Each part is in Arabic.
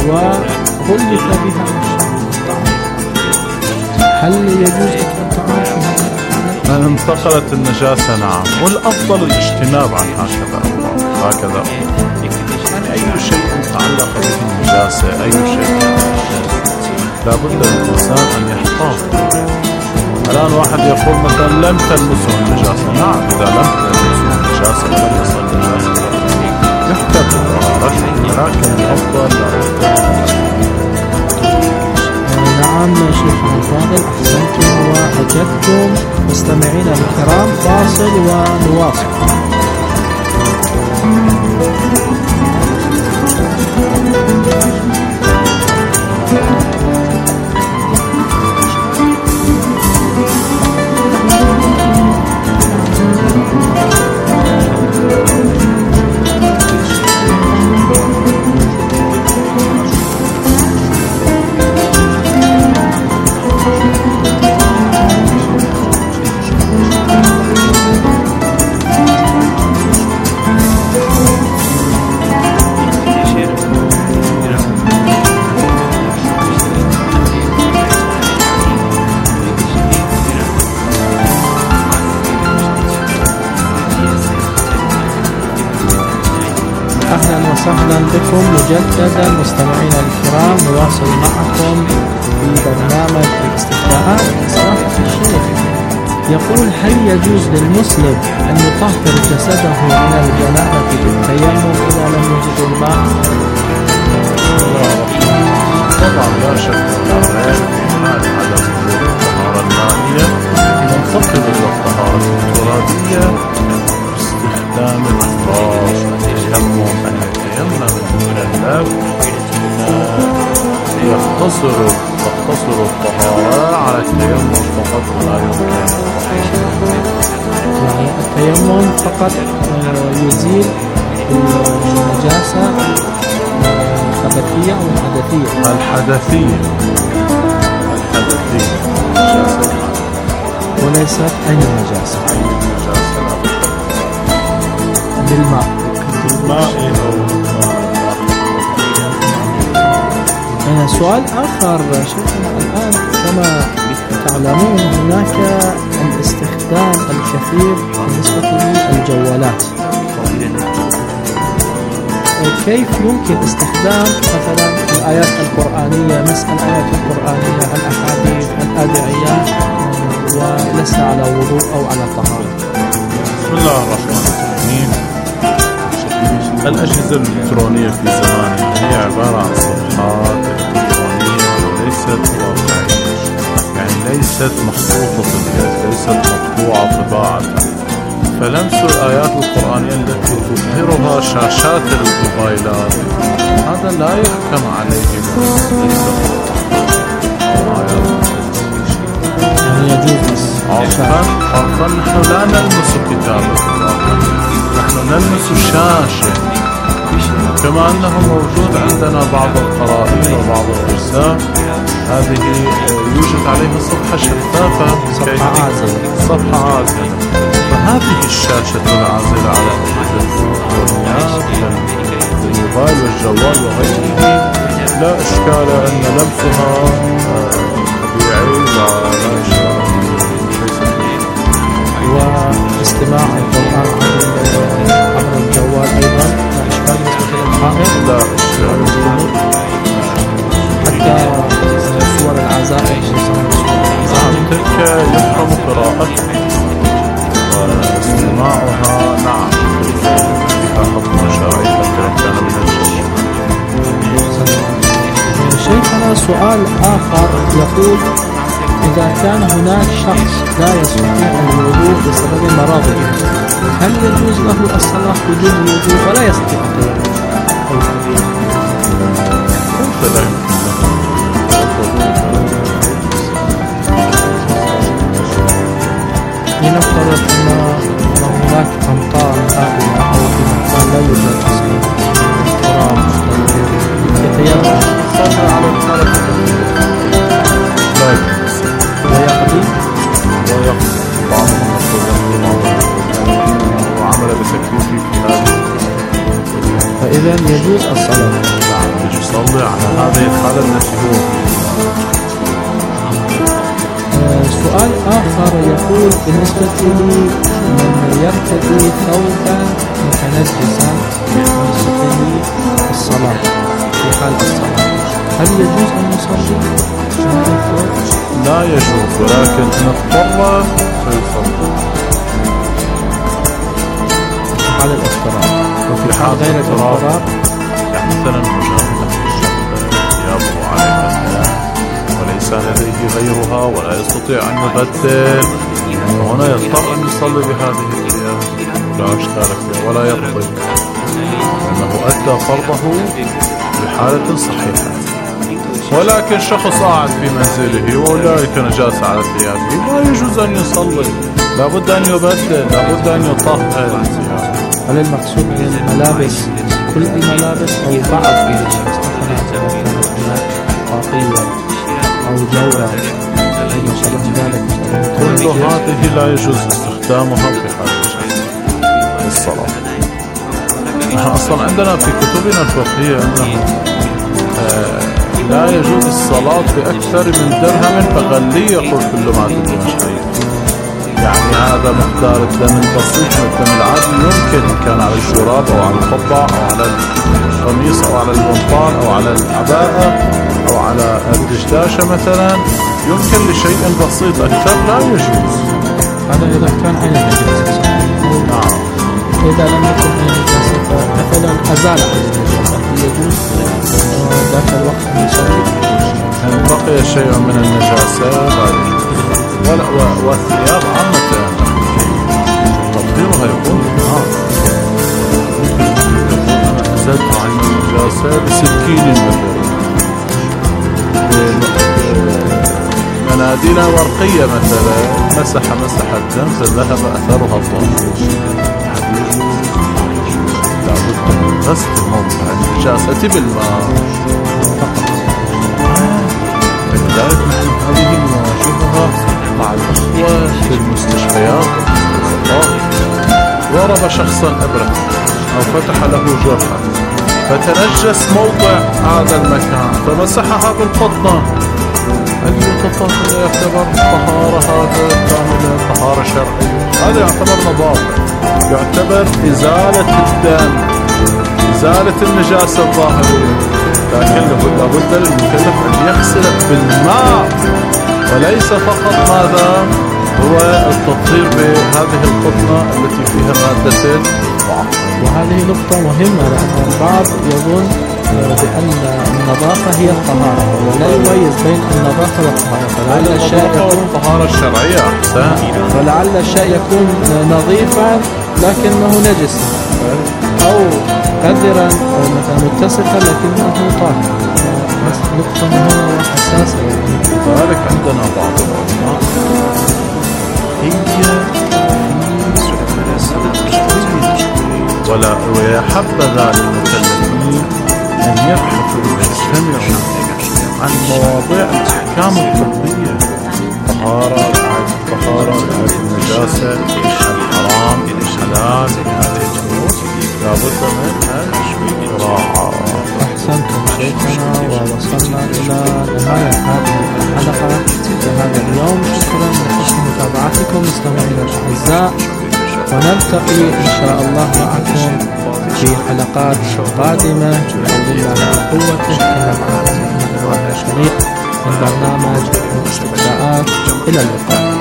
وكلف بها هل يجوز أكل الطعام في هذا الحالة؟ أن انتقلت النجاسة نعم، والأفضل الاجتناب عن هكذا يعني أي شيء يتعلق به النجاسة، أي شيء لابد للإنسان أن يحتاط. الآن واحد يقول مثلا لم تلمسه النجاسة، نعم إذا لم تلمسه النجاسة لم يصل النجاسة يحتاط بطهارته، ولكن الأفضل نعم شيخنا الفاضل، أحسنتم وأجبتم. مستمعينا الكرام فاصل ونواصل. أهلا بكم مجددا مستمعينا الكرام، نواصل معكم في برنامج الاستفتاءات. سماحة الشيخ يقول: هل يجوز للمسلم أن يطهر جسده من الجنابة بالتيمم إذا لم يجد الماء؟ طبعا لا شك في حال عدم وجود الطهارة المائية ننتقل إلى الطهارة الترابية باستخدام الأفراش والتيمم. التيمم من الباب تقتصر الطهارة على التيمم فقط ولا يمكن. يعني التيمم فقط يزيل النجاسة الخبثية أو الحدثية؟ الحدثية وليست أي نجاسة. بالماء سؤال آخر شيخنا، الآن كما تعلمون هناك الاستخدام الكثير بالنسبة للجوالات. كيف يمكن استخدام مثلا الآيات القرآنية، مثل الآيات القرآنية، الأحاديث، الأدعية، وليس على وضوء أو على طهارة؟ بسم الله الرحمن الرحيم. الأجهزة الإلكترونية في زماننا هي عبارة عن صفحات إلكترونية وليست واقعية، يعني ليست مخطوطة اليد، ليست مطبوعة طباعة. فلمس الآيات القرآنية التي تظهرها شاشات الموبايلات هذا لا يحكم عليه يعني يجوز عرفا نحن لا نلمس كتابة الله، نحن نلمس شاشة، كما أنه موجود عندنا بعض القرائن وبعض الأجزاء هذه يوجد عليها صفحة شفافة، صفحة عازلة. فهذه الشاشة العازلة على أجهزة الإلكترونيات كالموبايل والجوال وغيره لا إشكال أن لمسها طبيعي ولا إشكال. واستماع القرآن عبر الجوال أيضا لا إشكال بالنسبة للحائط؟ لا إشكال. حتى صور العزاء تلك يحرم قراءتها واستماعها نعم بها حكم شرعي حتى كان من الجيش. شيخنا سؤال آخر يقول: إذا كان هناك شخص لا يستطيع الوضوء بسبب مرضه، هل يجوز له الصلاة بدون الوضوء ولا يستطيع لنفترض أن هناك أمطار هائلة أو في مكان لا يوجد تراب يتيمم صلى على الحالة لا يقضي بعضهم وعمل بتكليفي في هذا، فإذا يجوز الصلاة. يقضي على هذه الحالة التي هو سؤال آخر يقول بالنسبة لي من يرتدي ثوبا متنجسا يستطيع الصلاة في حال الصلاة، هل يجوز أن يصلي؟ لا يجوز، ولكن إن اضطر فيصلي في حال الاضطرار. وفي حال غير الاضطرار يعني مثلا مجرد ثيابه عليها السلام وليس لديه غيرها ولا يستطيع أن يبدل، هنا يضطر أن يصلي بهذه الثياب لا أشكال فيها ولا يقضي، لأنه أدى فرضه بحالة صحيحة. ولكن شخص قاعد في منزله وأولئك نجاسة على ثيابه لا يجوز أن يصلي، لابد أن يبدل، لابد أن يطهر الثياب. هل المقصود من الملابس كل الملابس أو بعض الملابس؟ مثلا كانت هناك قاطية أو جورة أو ما شابه ذلك، كل هذه لا يجوز استخدامها في حال الصلاة. نحن أصلا عندنا في كتبنا الفقهية أنه لا يجوز الصلاة بأكثر من درهم فغلي، يقول كل ما تدمشقي، يعني هذا مقدار الدم البسيط من الدم العادي يمكن إن كان على الشراب أو على القبعة أو على القميص أو على البنطال أو على العباءة أو على الدشداشة مثلا، يمكن لشيء بسيط، أكثر لا يجوز. هذا إذا كان عين النجاسة. نعم. إذا لم يكن عين النجاسة مثلا أزال عين النجاسة يجوز ذاك الوقت أن يصلي. إن بقي شيء من النجاسة لا يجوز. والثياب عامة تطهيرها يكون بالنار، أزلت عين النجاسة بسكين مثلا، مناديل ورقية مثلا مسح الدم فذهب أثرها الطاهر، لابد من غسل موضع النجاسة بالماء فقط. فلذلك نحن هذه نواجهها مع الأخوة في المستشفيات ضرب شخصا إبرة أو فتح له جرحا فتنجس موضع هذا المكان فمسحها بالقطنة، هل يعتبر طهارة هذا كاملة طهارة شرعية؟ هذا يعتبر نظافة، يعتبر إزالة الدم، إزالة النجاسة الظاهرية، لكن لابد للمكلف أن يغسل بالماء وليس فقط ماذا هو التطهير بهذه القطنة التي فيها مادة معقمة. وهذه نقطة مهمة لأن البعض يظن بأن النظافة هي الطهارة ولا يميز بين النظافة والطهارة، فلعل الشيء يكون الطهارة الشرعية أحسن، فلعل الشيء يكون نظيفا لكنه نجس أو قذرا أو مثلا متسخا لكنه طاهر. نقطة مهمة وحساسة. لذلك عندنا بعض العلماء ويحبذ للمكلفين أن يبحثوا ويستمروا عن مواضيع الأحكام الطبية، طهارة، رعاية الطهارة، رعاية النجاسة، الحرام، الحلال، هذه الأمور لابد منها راعة. أحسنتم شيخنا، ووصلنا إلى نهاية هذه الحلقة في هذا اليوم. شكرا لحسن متابعتكم مستمعينا الأعزاء، ونلتقي إن شاء الله معكم في حلقات قادمة بحول الله وقوته كما معنا الشريف من برنامج الاستفتاءات. إلى اللقاء.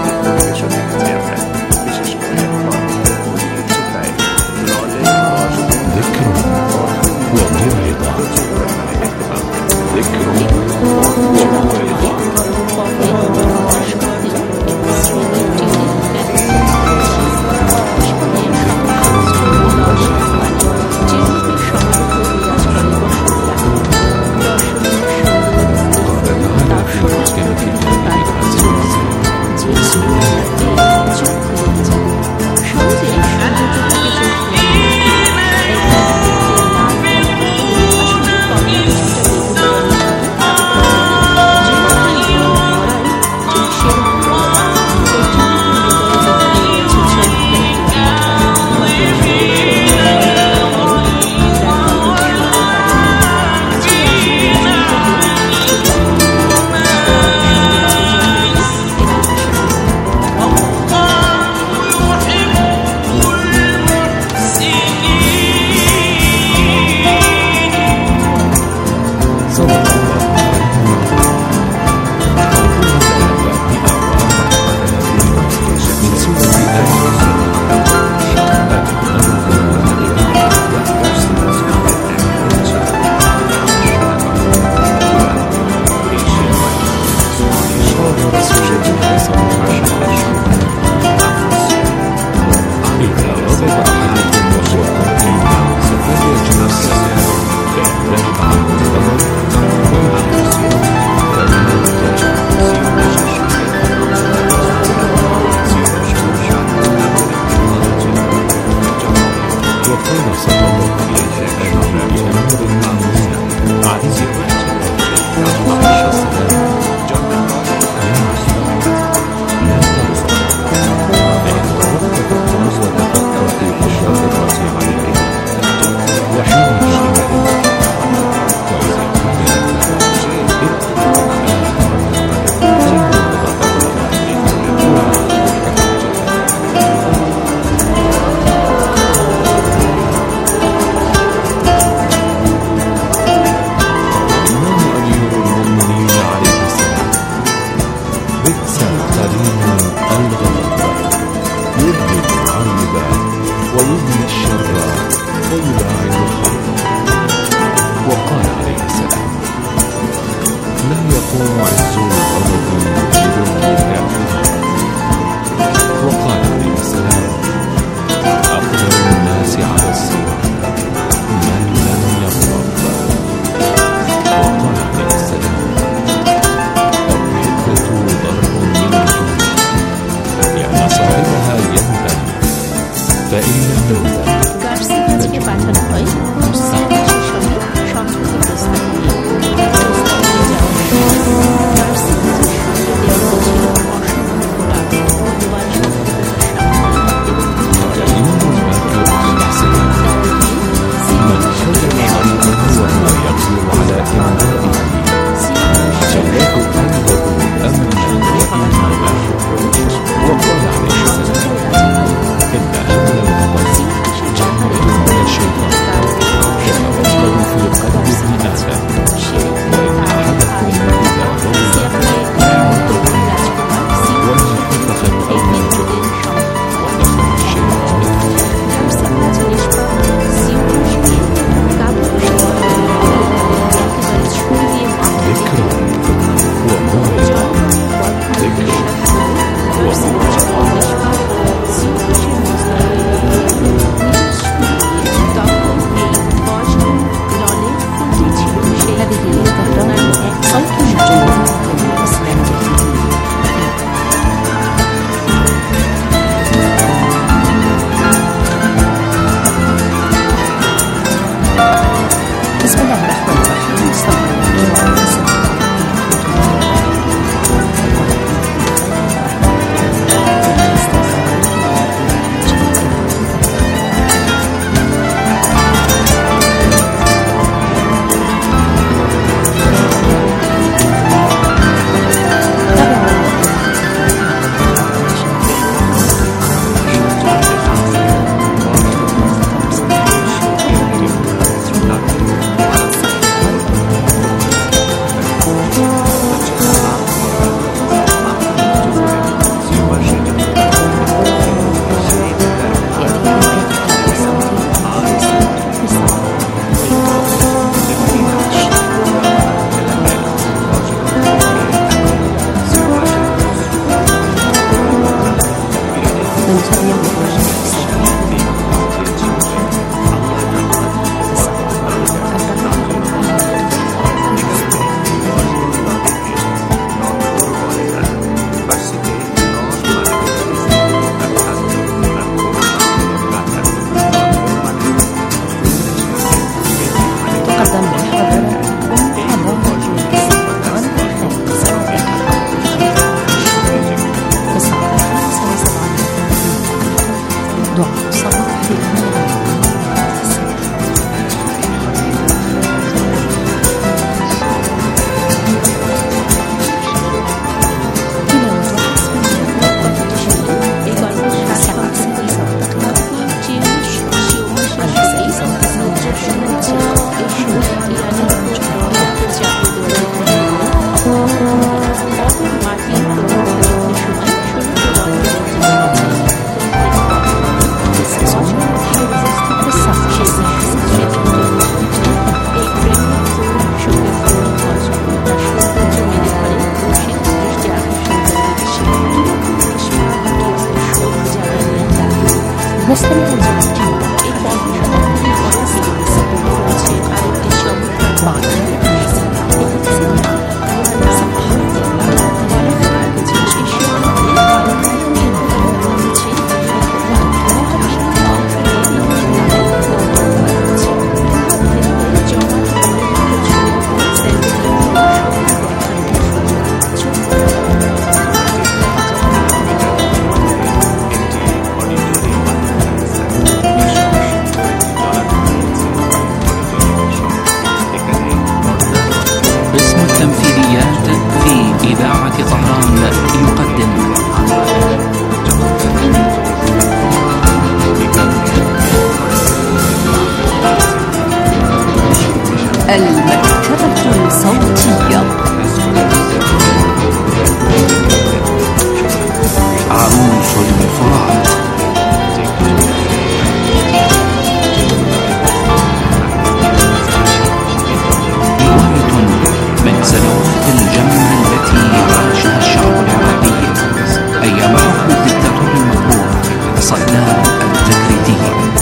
صدق الله من سورة آل ويبني الشر ويباعد الخير. وقال عليه السلام: لا يقوم عز الأرض بدون الكافرين. وقال عليه السلام: أقدر الناس على الصراط من لم يغضب. وقال عليه السلام: الحكمة ضرب من الجنة لأن صاحبها يندم، فإن لم يندم গার্সিয়া থেকে পাঠানো হয় মুস্তাফিজের সঙ্গে সংস্কৃত প্রস্তাব নিয়ে। গার্সিয়াজের সঙ্গে দেওয়া ছিল অসংখ্য কোরআন ও দোয়ার المكتبة الصوتية. عروس الفرات. رواية من سنوات الجمع التي عاشها الشعب العراقي أيام حكم الدكتاتور المكروه صدام التكريتي.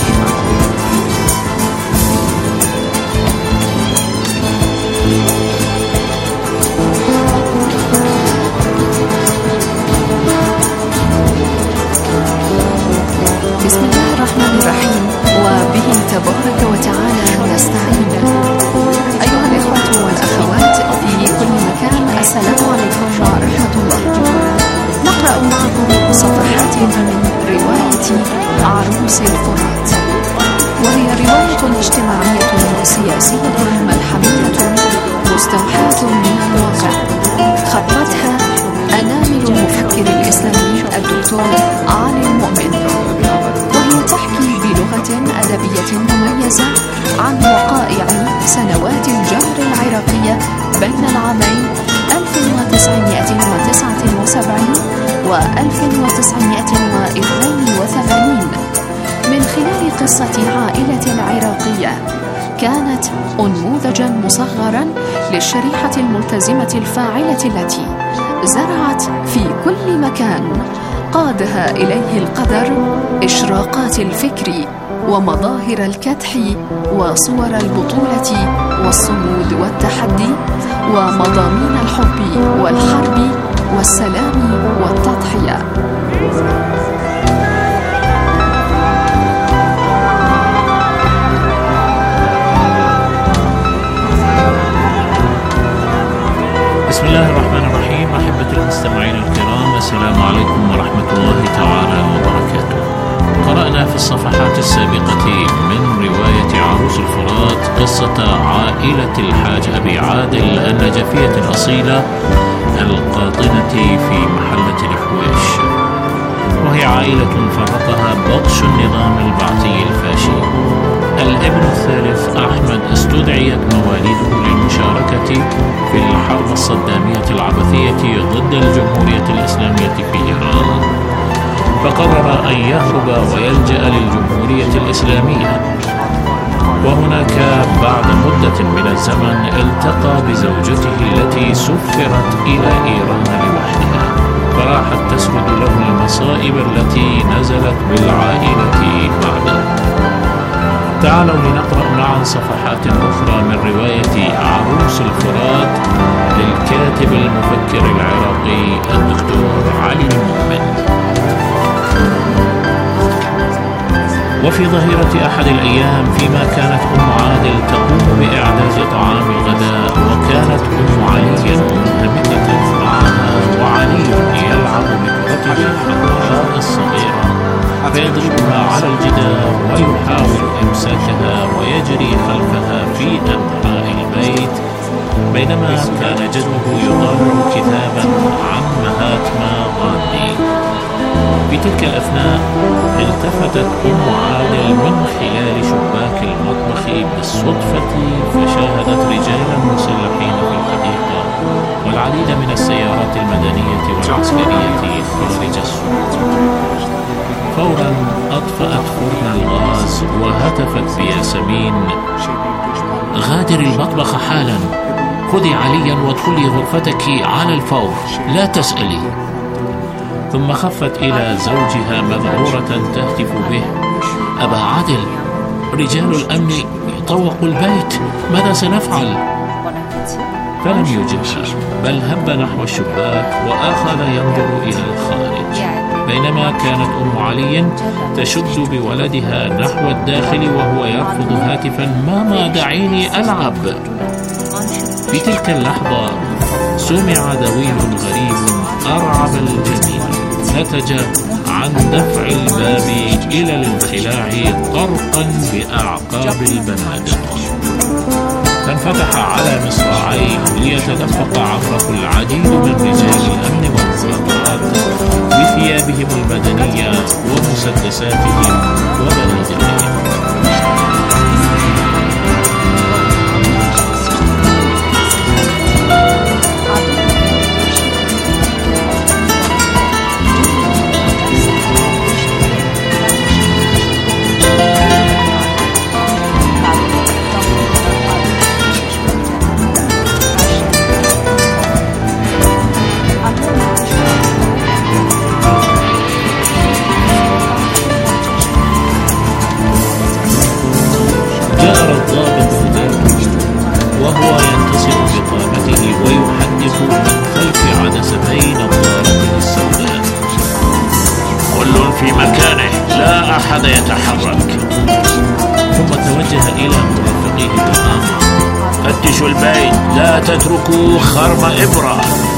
بسم الله الرحمن الرحيم، وبه تبارك وتعالى نستعين. أيها الإخوة والأخوات في كل مكان، السلام عليكم ورحمة الله. نقرأ معكم صفحات من رواية عروس الفرات، وهي رواية اجتماعية سياسية ملحمية مستوحاة من الواقع، خطتها أنامل المفكر الإسلامي الدكتور علي المؤمن، وهي تحكي بلغة أدبية مميزة عن وقائع سنوات الجهر العراقية بين العامين 1979 و 1982 من خلال قصة عائلة عراقية كانت أنموذجا مصغرا للشريحة الملتزمة الفاعلة التي زرعت في كل مكان قادها إليه القدر إشراقات الفكر ومظاهر الكدح وصور البطولة والصمود والتحدي ومضامين الحب والحرب والسلام والتضحية. بسم الله الرحمن الرحيم. أحبة المستمعين الكرام، السلام عليكم ورحمة الله تعالى وبركاته. قرأنا في الصفحات السابقة من رواية عروس الفرات قصة عائلة الحاج أبي عادل النجفية الأصيلة القاطنة في محلة الحويش، وهي عائلة فرقها بطش النظام البعثي الفاشي. الابن الثالث أحمد استدعيت مواليده للمشاركة في الحرب الصدامية العبثية ضد الجمهورية الإسلامية في إيران، فقرر أن يهرب ويلجأ للجمهورية الإسلامية. وهناك بعد مدة من الزمن التقى بزوجته التي سفرت إلى إيران لوحدها، فراحت تسرد له المصائب التي نزلت بالعائلة بعده. تعالوا لنقرأ معا صفحات أخرى من رواية عروس الفرات للكاتب المفكر العراقي الدكتور علي المؤمن. وفي ظهيرة أحد الأيام، فيما كانت أم عادل تقوم بإعداد طعام الغداء، وكانت أم علي منهمكة معها وعلي يلعب بكرته الحمراء الصغيرة، فيضربها على الجدار ويحاول إمساكها ويجري خلفها في أنحاء البيت، بينما كان جده يطالع كتابا عن مهاتما غاندي. في تلك الأثناء التفتت أم عادل من خلال شباك المطبخ بالصدفة، فشاهدت رجالا مسلحين في الحديقة والعديد من السيارات المدنية والعسكرية خارج السوق. فورا أطفأت فرن الغاز وهتفت بياسمين: غادر المطبخ حالا، خذي عليا وادخلي غرفتك على الفور، لا تسألي. ثم خفت إلى زوجها مذعورة تهتف به: أبا عادل، رجال الأمن طوقوا البيت، ماذا سنفعل؟ فلم يجبها، بل هب نحو الشباك وأخذ ينظر إلى الخارج، بينما كانت أم علي تشد بولدها نحو الداخل وهو يرفض هاتفا: ماما دعيني ألعب. في تلك اللحظة سمع دوي غريب أرعب الجميع، نتج عن دفع الباب إلى الانخلاع طرقا بأعقاب البنادق، فانفتح على مصراعيه ليتدفق عبره العديد من رجال الأمن والمخابرات بثيابهم المدنية ومسدساتهم وبنادقهم. وهو ينتصر بقامته ويحدث من خلف عدستين الضارة السوداء: كل في مكانه، لا أحد يتحرك. ثم توجه إلى مرافقيه بالأمر: فتشوا البيت، لا تتركوا خرم إبرة.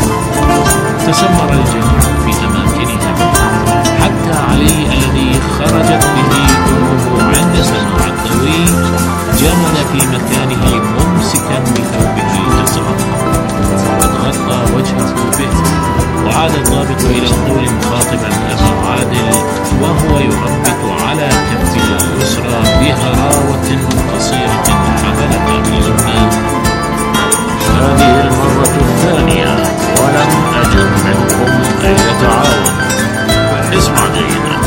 تسمر الجميع في أماكنهم، حتى علي الذي خرجت به أمه عند سماع الدوي جمد في مكانه ممسكا بثوبه أزرق، قد غطى وجهه به. وعاد الضابط إلى القول مخاطبا أبا عادل وهو يربط على كفه اليسرى بهراوة قصيرة حملها باليمنى: هذه المرة الثانية ولن أجد منكم أن يتعاون. اسمع جيدا،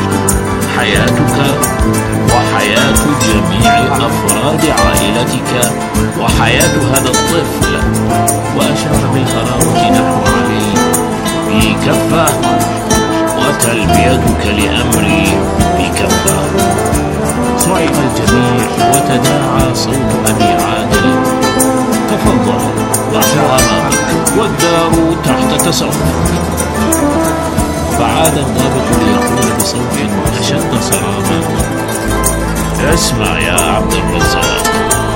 حياتك وحياة جميع أفراد عائلتك وحياة هذا الطفل، وأشار بالهراوة نحو علي في كفة، وتلبيتك لأمري في كفة. صعق الجميع وتداعى صوت أبي عادل: تفضل، نحن أمامك والدار تحت تصرفك. فعاد الضابط ليقول بصوت أشد صرامة: اسمع يا عبد الرزاق،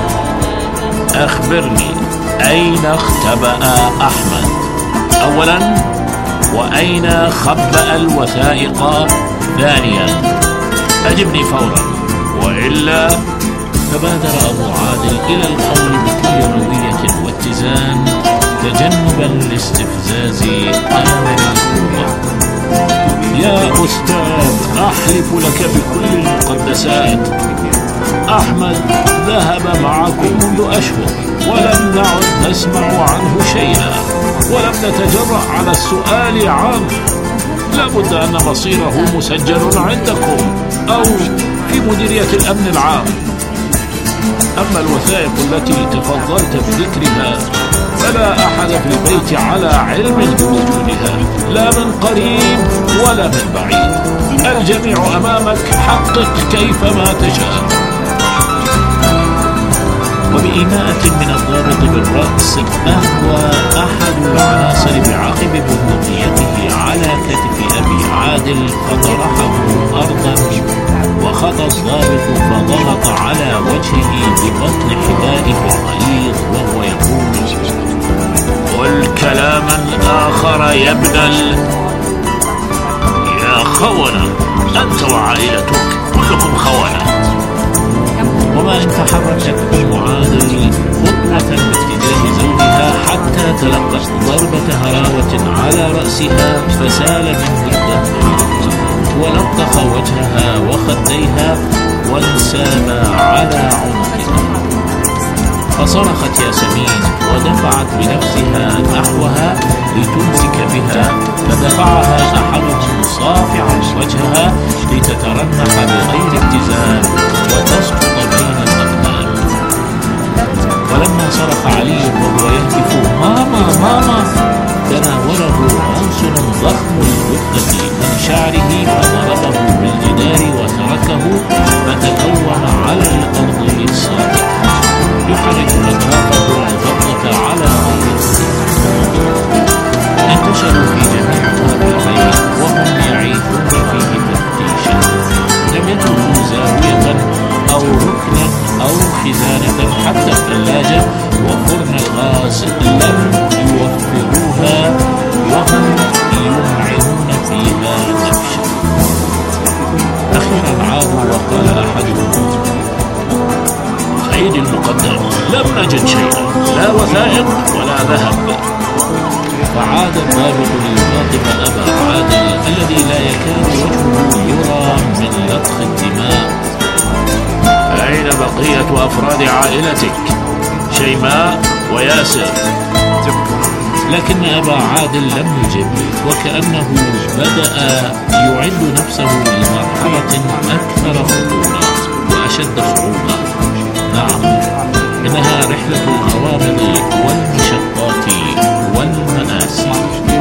أخبرني أين اختبأ أحمد أولا، وأين خبأ الوثائق ثانيا؟ أجبني فورا، وإلا. فبادر أبو عادل إلى القول بكل روية واتزان تجنبا لاستفزاز آمر القوة: يا أستاذ، أحلف لك بكل المقدسات، أحمد ذهب معكم منذ أشهر ولم نعد نسمع عنه شيئا، ولم نتجرأ على السؤال عنه. لابد أن مصيره مسجل عندكم أو في مديرية الأمن العام. أما الوثائق التي تفضلت بذكرها فلا أحد في البيت على علم بوجودها، لا من قريب ولا من بعيد. الجميع أمامك، حقق كيفما تشاء. وبإيماءة من الضابط بالرأس أهوى أحد العناصر بعقب بندقيته على كتف أبي عادل فطرحه أرضا، وخطى الضابط فضغط على وجهه ببطن حذائه الغليظ وهو يقول: قل كلاما آخر يا ابن يا خونة، أنت وعائلتك كلكم خونة. وما إن تحركت أم عادل خطوة باتجاه زوجها حتى تلقت ضربة هراوة على رأسها فسال منه الدم، ولطخ وجهها وخديها وانساب على عنقها. فصرخت ياسمين ودفعت بنفسها نحوها لتمسك بها، فدفعها أحدهم صافعا وجهها لتترنح بغير اتزان وتسقط بين الأقدام. ولما صرخ علي وهو يهتف: ماما ماما، تناوله عنصر ضخم الجثة من شعره فضربه بالجدار وتركه انتشروا في جميع طرق البيت وهم يعيشون فيه تفتيشا، لم يتركوا زاوية أو ركنا أو خزانة، حتى الثلاجة وفرن الغاز لم يوفروها وهم يمعنون فيها نفشا. أخيرا عادوا وقال أحدهم: سيدي المقدم، لم نجد شيئا، لا وثائق ولا ذهب. فعاد الضابط ليخاطب أبا عادل الذي لا يكاد وجهه يرى من لطخ الدماء: أين بقية أفراد عائلتك شيماء وياسر؟ لكن أبا عادل لم يجب، وكأنه بدأ يعد نفسه لمرحلة أكثر خطورة وأشد صعوبة. نعم، إنها رحلة الغوامض والمشقات والمآسي.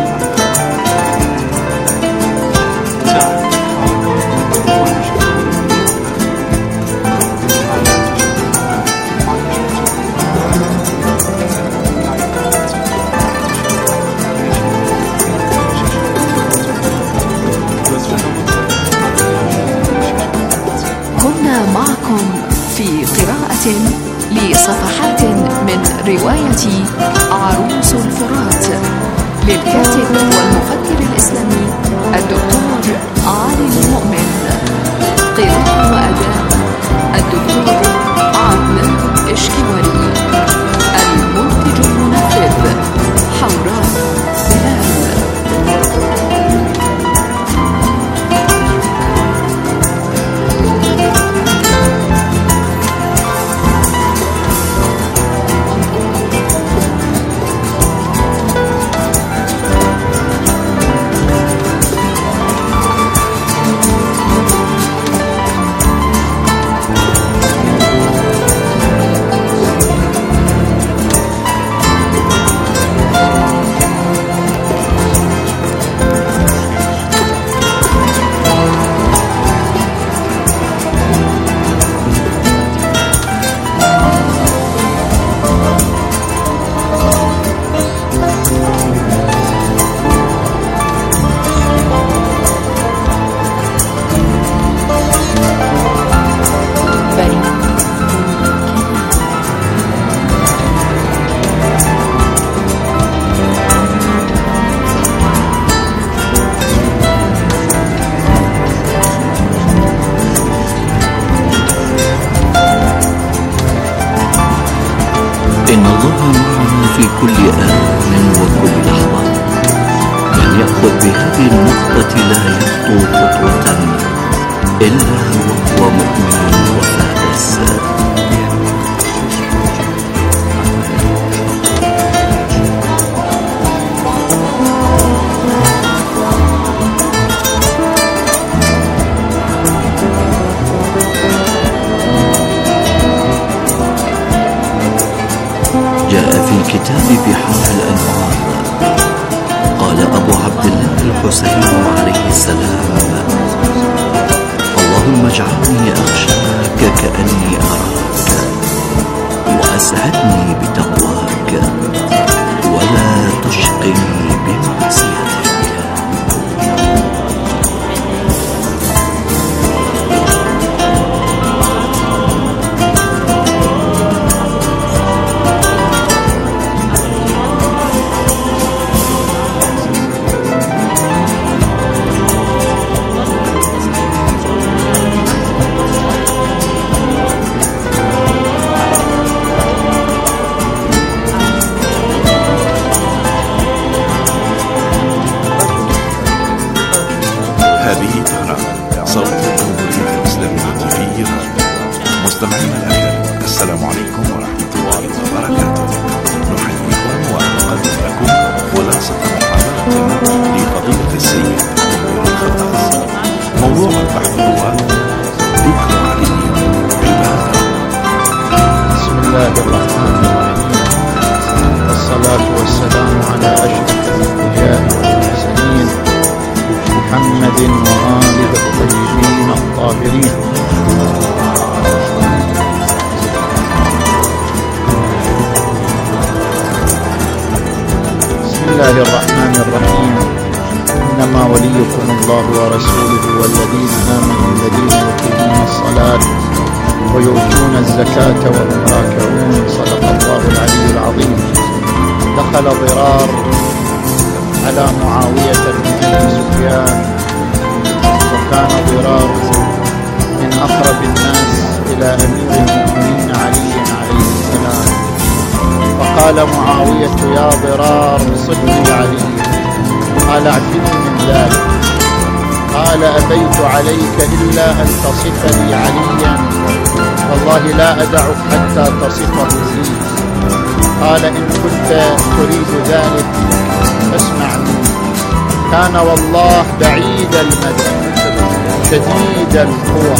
كنا معكم في قراءة لصفحات من رواية عروس الفرات للكاتب والمفكر الإسلامي الدكتور علي المؤمن. قراءة وأداء الدكتور عدنان إشكواري. المنتج المنفذ حوراء بلال. إن الله معنا في كل آن وكل لحظة. من يأخذ بهذه النقطة لا يخطو خطوة إلا وهو مؤمن وفائز. جاء في الكتاب بحار الأنوار قال أبو عبد الله الحسين عليه السلام: اللهم اجعلني أخشاك كأني أراك، وأسعدني بتقواك، ولا تشقني بمعصيتك. مستمعينا الأكارم، السلام عليكم ورحمة الله وبركاته. نحييكم ونقدم لكم خلاصة محاضرة لفضيلة السيد منير الخطاز. موضوع البحث هو ذكر علي بالبادرة. بسم الله الرحمن الرحيم، والصلاة والسلام على أشرف الأنبياء والمرسلين محمد وآله الطيبين الطاهرين. بسم الله الرحمن الرحيم. إنما وليكم الله ورسوله والذين آمنوا الذين يقيمون الصلاة ويؤتون الزكاة وهم راكعون. صدق الله العلي العظيم. دخل ضرار على معاوية بن أبي سفيان، وكان ضرار من أقرب الناس إلى أمير المؤمنين علي عليه السلام. فقال معاوية: يا ضرار صل لي علي. قال: اعفني من ذلك. قال: أبيت عليك إلا أن تصف لي عليا، والله لا أدعك حتى تصفه لي. قال: إن كنت تريد ذلك فاسمع مني. كان والله بعيد المدى شديد القوى،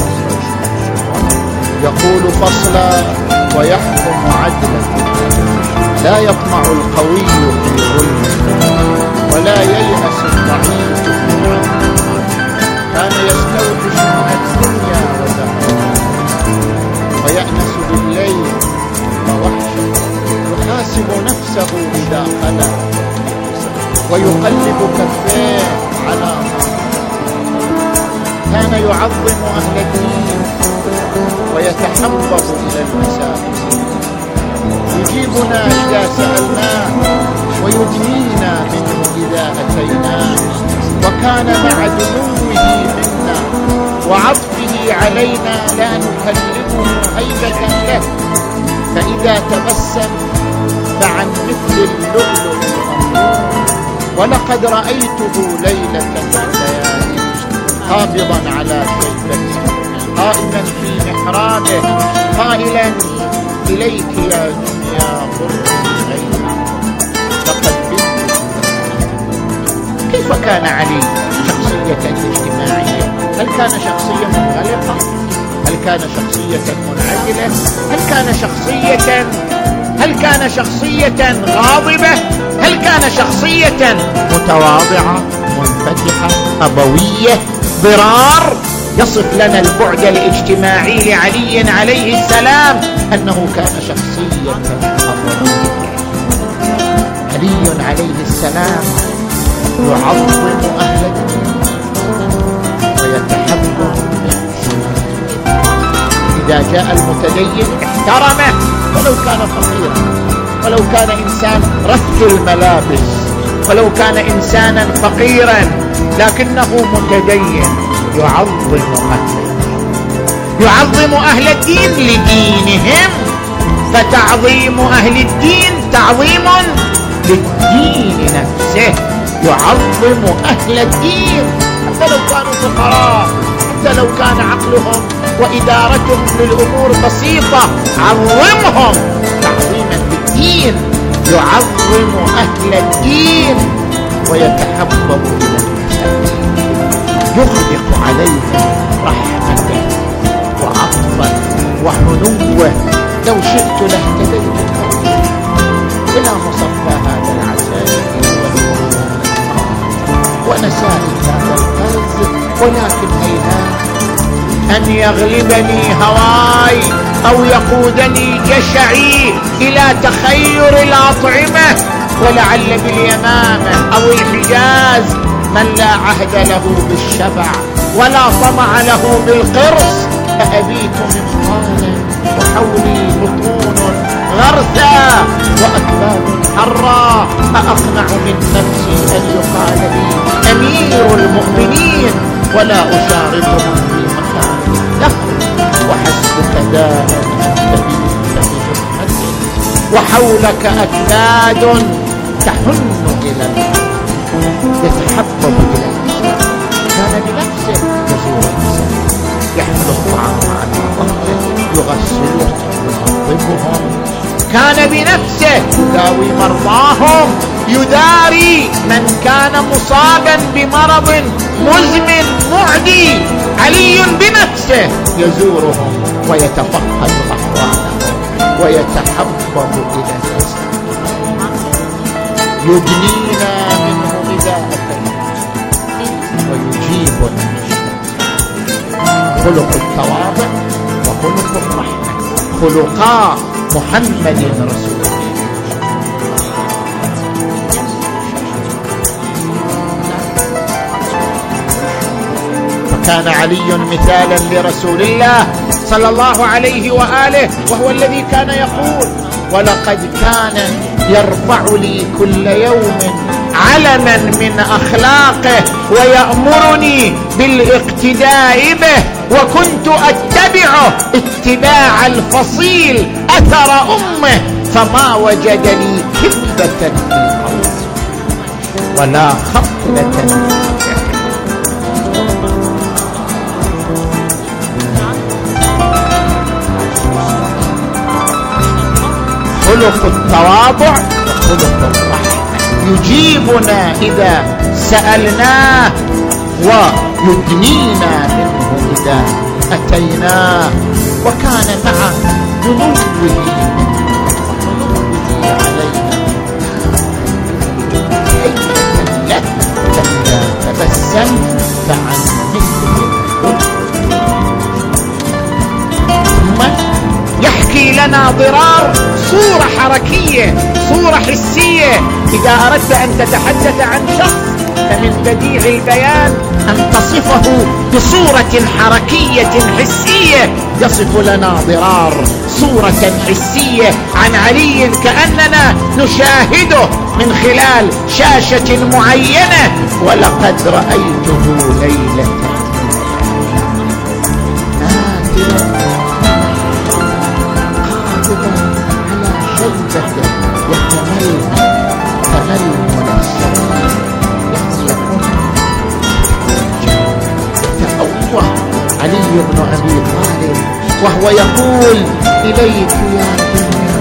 يقول فصلا ويحكم عدلا، لا يطمع القوي في ظلمه ولا ييأس الضعيف من عدله. كان يستوحش من الدنيا وزهرها ويأنس بالليل ووحشه، يحاسب نفسه إذا خلا ويقلب كفيه على ما. كان يعظم أهل الدين ويتحبب إلى المساجد، يجيبنا إذا سألناه ويدنينا منه إذا أتيناه. وكان مع دنوه منا وعطفه علينا لا نكلمه هيبة له، فإذا تبسم فعن مثل اللؤلؤ المنضود. ولقد رأيته ليلة من الليالي قابضا على شيبته قائما في محرابه قائلا: إليك يا دنيا غرتي غيري لقد بنت. كيف كان علي شخصية اجتماعية؟ هل كان شخصية منغلقة؟ هل كان شخصية منعزلة؟ هل كان شخصية غاضبة؟ هل كان شخصية متواضعة منفتحة أبوية؟ ضرار يصف لنا البعد الاجتماعي لعلي عليه السلام أنه كان شخصية أبوية. علي عليه السلام يعظم أهل الدين ويتحبب بهم. إذا جاء المتدين احترمه ولو كان فقيرا، ولو كان إنسان رث الملابس، ولو كان إنسانا فقيرا لكنه متدين. يعظم أهل الدين لدينهم، فتعظيم أهل الدين تعظيم للدين نفسه. يعظم أهل الدين حتى لو كانوا فقراء، حتى لو كان عقلهم وإدارتهم للأمور بسيطة، عظمهم تعظيما للدين. يعظم أهل الدين ويتحبب إلى المساجد، يغدق عليهم رحمته وعطفه وحنوه. لو شئت لاهتديت إلى مصفى هذا العسل ونسائل هذا الفرز، ولكن هيهات أن يغلبني هواي أو يقودني جشعي إلى تخير الأطعمة. ولعل باليمامة أو الحجاز من لا عهد له بالشبع ولا طمع له بالقرص. أأبيت مثقالا وحولي بطون غرثا وأكباد حرا، أأقنع من نفسي أن يقال لي أمير المؤمنين ولا أشاركهم في مكان دخل. وحسبك داء تبيت بحكمته وحولك أكباد تحن إلى الأرض، يتحبب إلى الإنسان. كان بنفسه يزور الإنسان، يحمل الطعام على ظهره، يغسلهم ينظفهم. كان بنفسه يداوي مرضاهم، يداري من كان مصابا بمرض مزمن معدي. علي بنفسه يزورهم ويتفقد أحوالهم ويتحبب إلى الإنسان. يدنينا منه إذا أتينا ويجيب خلق التواضع وخلق الرحمة، خلقا محمد رسول الله. كان علي مثالا لرسول الله صلى الله عليه وآله، وهو الذي كان يقول: ولقد كان يرفع لي كل يوم علما من أخلاقه ويأمرني بالاقتداء به، وكنت أتبعه اتباع الفصيل أثر أمه، فما وجد لي كذبة في الأرض ولا خطلة. خلق التواضع وخلق الرحمة، يجيبنا إذا سألناه ويدنينا منه إذا أتيناه. وكان مع ذنوبه علينا هيبة له، فإذا تبسم فعن مثله. ثم يحكي لنا ضرار صورة حركية، صورة حسية. إذا أردت أن تتحدث عن شخص فمن بديع البيان أن تصفه بصورة حركية حسية. يصف لنا ضرار صورة حسية عن علي كأننا نشاهده من خلال شاشة معينة. ولقد رأيته ليلة نادرة قادرا على شيبته تململ السماء، يتأوه علي بن أبي طالب وهو يقول: إليك يا دنيا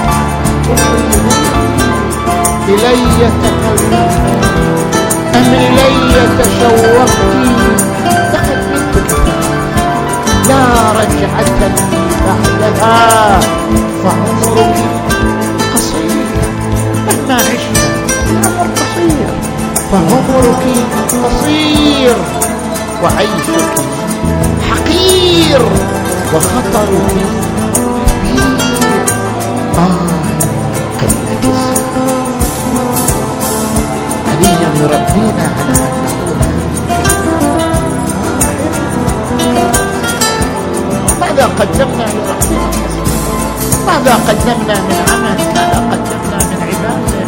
إلي تقلبت أم إلي تشوقت، لقد مت لا رجعة بعدها، فعمرك قصير مهما عشت، العمر قصير فعمرك قصير، وعيشك حقير، وخطرك كبير. قلة علي يربينا على ماذا قدمنا لربنا، ماذا قدمنا من عمل، ماذا قدمنا من عبادة،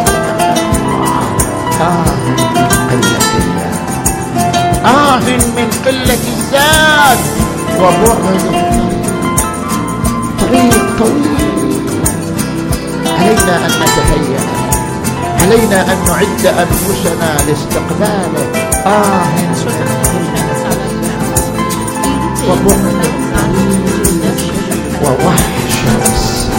من قلة الزاد وبعد طريق طويل. علينا أن نتهيأ، علينا أن نعد أنفسنا لاستقباله. وبعد ووحش،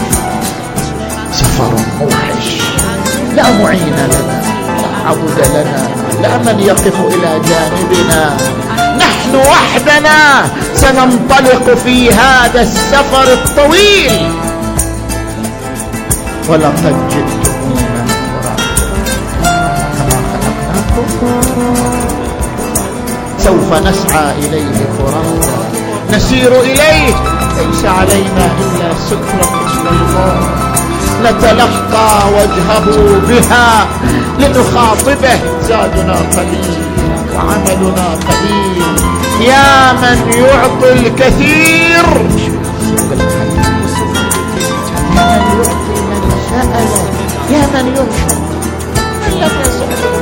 سفر موحش، لا معين لنا، لا عضد لنا، لا من يقف إلى جانبنا. نحن وحدنا سننطلق في هذا السفر الطويل. ولقد جئتمونا كما خلقناكم، سوف نسعى إليه فرادا، نسير إليه، ليس علينا إلا سترة مثل الموت، نتلقى وجهه بها لنخاطبه. زادنا قليل وعملنا قليل، يا من يعطي الكثير، يا من يعطي من سأل، يا من ينشر من لم يسأل،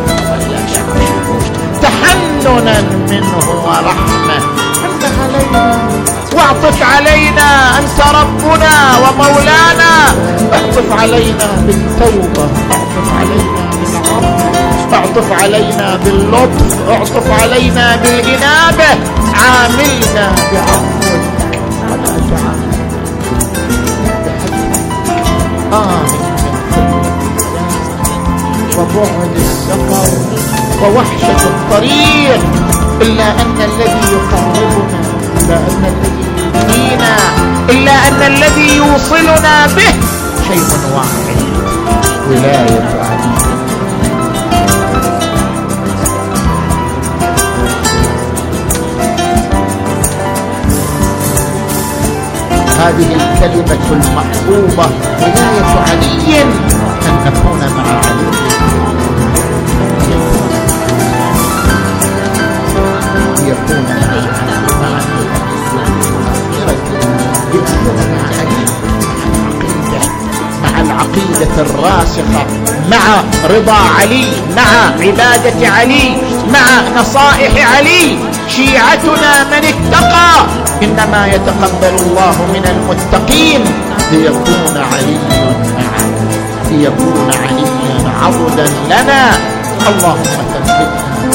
تحننا منه ورحمة. حن علينا واعطف علينا، أنت ربنا ومولانا، اعطف علينا بالتوبة، اعطف علينا بالعفو، اعطف علينا باللطف، اعطف علينا بالإنابة. عاملنا بعفوك ولا تعاملنا وبعد السفر ووحشة الطريق، إلا أن الذي يقربنا، إلا أن الذي يدنينا، إلا أن الذي يوصلنا به شيء واحد: ولاية علي. هذه الكلمة المحبوبة ولاية علي، أن نكون مع علي، يكون الراسخة، مع رضا علي، مع عبادة علي، مع نصائح علي. شيعتنا من اتقى إنما يتقبل الله من المتقين، ليكون علي معه، ليكون علي عضدا لنا. اللهم ثبتنا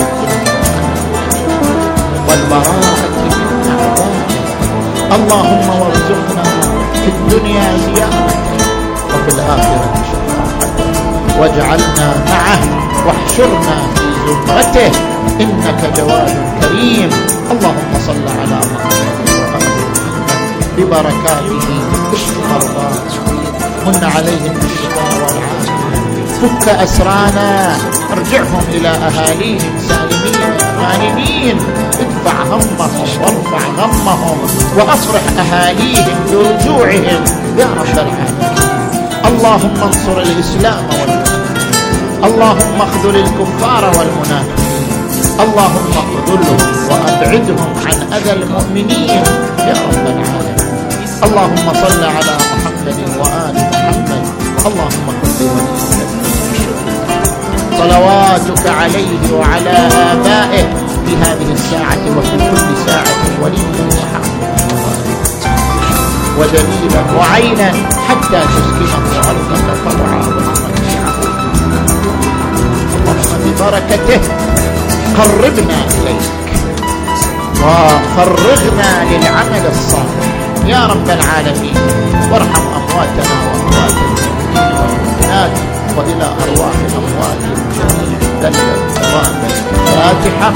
والبراءة من أعدائنا. اللهم وارزقنا في الدنيا زيارة وفي الآخرة شفاعة، واجعلنا معه واحشرنا في زمرته، إنك جواد كريم. اللهم صل على محمد وآل محمد ببركاته اشف مرضانا، من عليهم بالشفاء والعافية، فك أسرانا، ارجعهم إلى أهاليهم سالمين غانمين، ادفع همهم وارفع غمهم، وأفرح أهاليهم برجوعهم يا رب العالمين. اللهم انصر الإسلام والمسلمين، اللهم اخذل الكفار والمنافقين، اللهم اخذلهم وأبعدهم عن أذى المؤمنين يا رب العالمين. اللهم صل على محمد وآل محمد. اللهم كن وليك صلواتك عليه وعلى آبائه في هذه الساعة وفي كل ساعة، وليا وحافظا ودليلا وعينا، حتى تسكنه أرضك طوعا وتمتعه. اللهم ببركته قربنا إليك وفرغنا للعمل الصالح يا رب العالمين، وارحم أمواتنا وأموات المؤمنين والمؤمنات، وإلى أرواح أموات المجاهدين دلت دوام الفاتحة.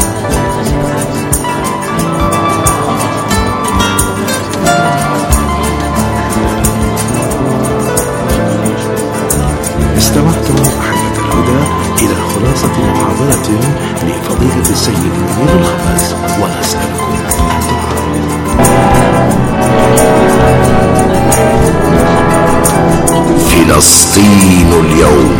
استمعتم أحبة الهدى إلى خلاصة محاضرة لفضيلة السيد منير الخباز، ونسألكم فلسطين اليوم.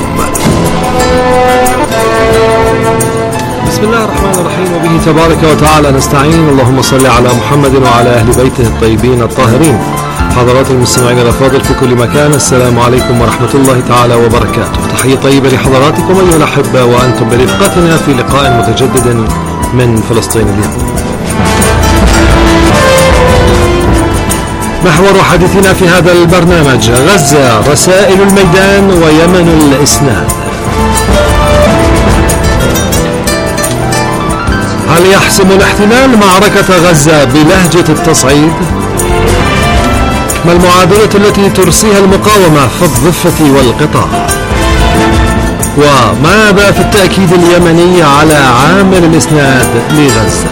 بسم الله الرحمن الرحيم، وبه تبارك وتعالى نستعين. اللهم صل على محمد وعلى أهل بيته الطيبين الطاهرين. حضرات المستمعين الأفاضل في كل مكان، السلام عليكم ورحمة الله تعالى وبركاته. تحية طيبة لحضراتكم أيها الأحبة، وأنتم برفقتنا في لقاء متجدد من فلسطين اليوم. محور حديثنا في هذا البرنامج: غزة، رسائل الميدان ويمن الإسناد. هل يحسم الاحتلال معركة غزة بلهجة التصعيد؟ ما المعادلة التي ترسيها المقاومة في الضفة والقطاع؟ وماذا في التأكيد اليمني على عامل الإسناد لغزة؟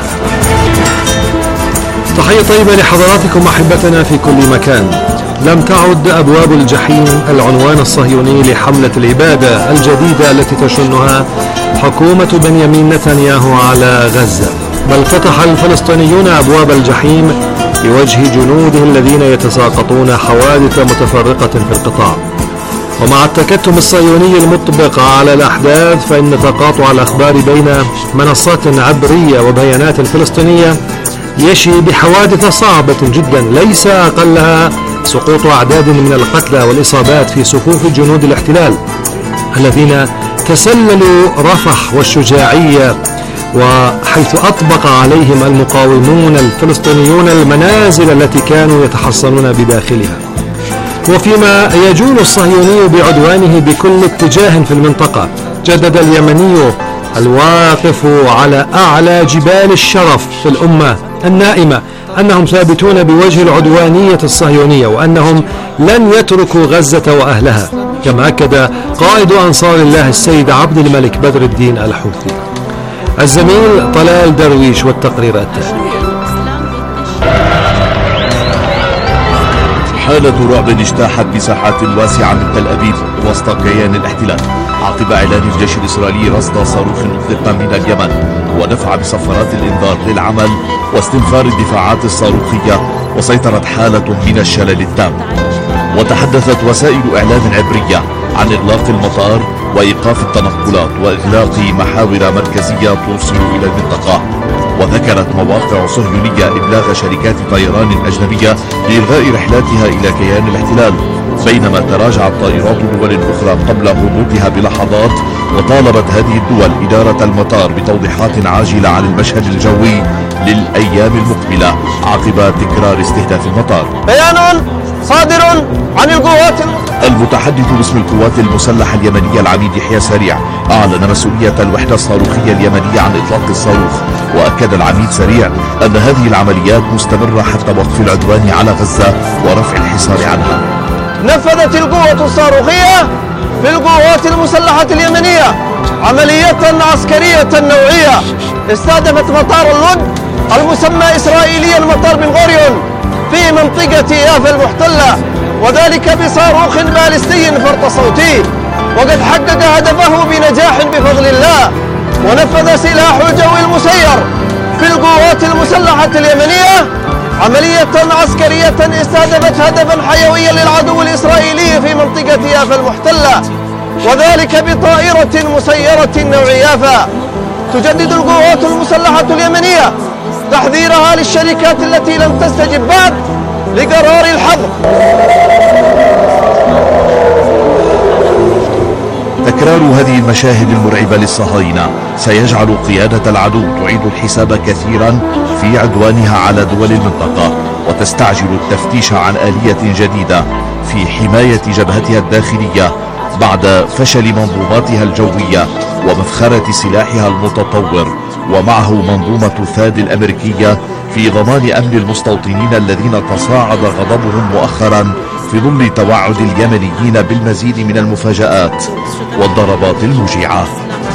تحية طيبة لحضراتكم أحبتنا في كل مكان. لم تعد أبواب الجحيم العنوان الصهيوني لحملة الإبادة الجديدة التي تشنها حكومة بنيامين نتنياهو على غزة، بل فتح الفلسطينيون أبواب الجحيم بوجه جنوده الذين يتساقطون حوادث متفرقة في القطاع. ومع التكتم الصهيوني المطبق على الأحداث، فإن تقاطع الأخبار بين منصات عبرية وبيانات فلسطينية يشي بحوادث صعبة جدا، ليس أقلها سقوط أعداد من القتلى والإصابات في صفوف جنود الاحتلال الذين تسللوا رفح والشجاعية، وحيث أطبق عليهم المقاومون الفلسطينيون المنازل التي كانوا يتحصنون بداخلها. وفيما يجول الصهيوني بعدوانه بكل اتجاه في المنطقة، جدد اليمني الواقف على أعلى جبال الشرف في الأمة النائمة أنهم ثابتون بوجه العدوانية الصهيونية، وأنهم لن يتركوا غزة وأهلها، كما أكد قائد أنصار الله السيد عبد الملك بدر الدين الحوثي. الزميل طلال درويش والتقرير التالي. حالة رعب اجتاحت مساحات واسعة من تل أبيب وسط كيان الاحتلال عقب إعلان الجيش الإسرائيلي رصد صاروخ مطلقا من اليمن، ودفع بصفارات الإنذار للعمل واستنفار الدفاعات الصاروخية، وسيطرت حالة من الشلل التام. وتحدثت وسائل إعلام عبرية عن إغلاق المطار وإيقاف التنقلات وإغلاق محاور مركزية توصل إلى المنطقة. وذكرت مواقع صهيونية إبلاغ شركات طيران أجنبية لإلغاء رحلاتها إلى كيان الاحتلال، بينما تراجعت طائرات دول أخرى قبل هبوطها بلحظات، وطالبت هذه الدول إدارة المطار بتوضيحات عاجلة عن المشهد الجوي للأيام المقبلة عقب تكرار استهداف المطار. بيان صادر عن القوات المتحدث باسم القوات المسلحة اليمنية العميد يحيى سريع أعلن مسؤولية الوحدة الصاروخية اليمنية عن إطلاق الصاروخ، وأكد العميد سريع أن هذه العمليات مستمرة حتى وقف العدوان على غزة ورفع الحصار عنها. نفذت القوة الصاروخية في القوات المسلحة اليمنية عملية عسكرية نوعية استهدفت مطار اللد المسمى إسرائيليا مطار بن غوريون في منطقة يافا المحتلة، وذلك بصاروخ باليستي فرط صوتي، وقد حقق هدفه بنجاح بفضل الله. ونفذ سلاح الجو المسير في القوات المسلحة اليمنية عملية عسكرية استهدفت هدفا حيويا للعدو الإسرائيلي في منطقة يافا المحتلة، وذلك بطائرة مسيرة نوع يافا. تجدد القوات المسلحة اليمنية تحذيرها للشركات التي لم تستجب بعد لقرار الحظر. تكرار هذه المشاهد المرعبة للصهاينة سيجعل قيادة العدو تعيد الحساب كثيرا في عدوانها على دول المنطقة، وتستعجل التفتيش عن آلية جديدة في حماية جبهتها الداخلية بعد فشل منظوماتها الجوية ومفخرة سلاحها المتطور، ومعه منظومة ثاد الأمريكية في ضمان أمن المستوطنين الذين تصاعد غضبهم مؤخرا في ظل توعد اليمنيين بالمزيد من المفاجآت والضربات الموجعة.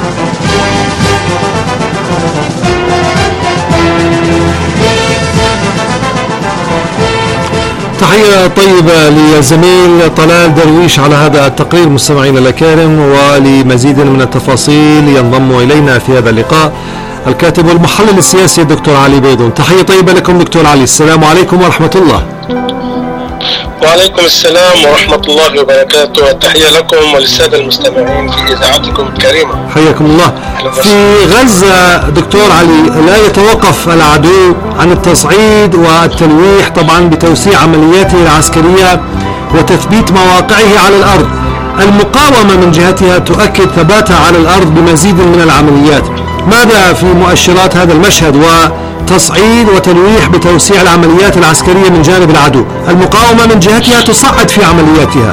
تحية طيبة لزميل طلال درويش على هذا التقرير مستمعينا الأكارم، ولمزيد من التفاصيل ينضم إلينا في هذا اللقاء الكاتب والمحلل السياسي الدكتور علي بيضون. تحية طيبة لكم دكتور علي، السلام عليكم ورحمة الله. وعليكم السلام ورحمة الله وبركاته، والتحية لكم وللسادة المستمعين في إذاعتكم الكريمة. حياكم الله. في غزة دكتور علي لا يتوقف العدو عن التصعيد والتلويح طبعا بتوسيع عملياته العسكرية وتثبيت مواقعه على الأرض. المقاومة من جهتها تؤكد ثباتها على الأرض بمزيد من العمليات. ماذا في مؤشرات هذا المشهد وتصعيد وتلويح بتوسيع العمليات العسكرية من جانب العدو؟ المقاومة من جهتها تصعد في عملياتها.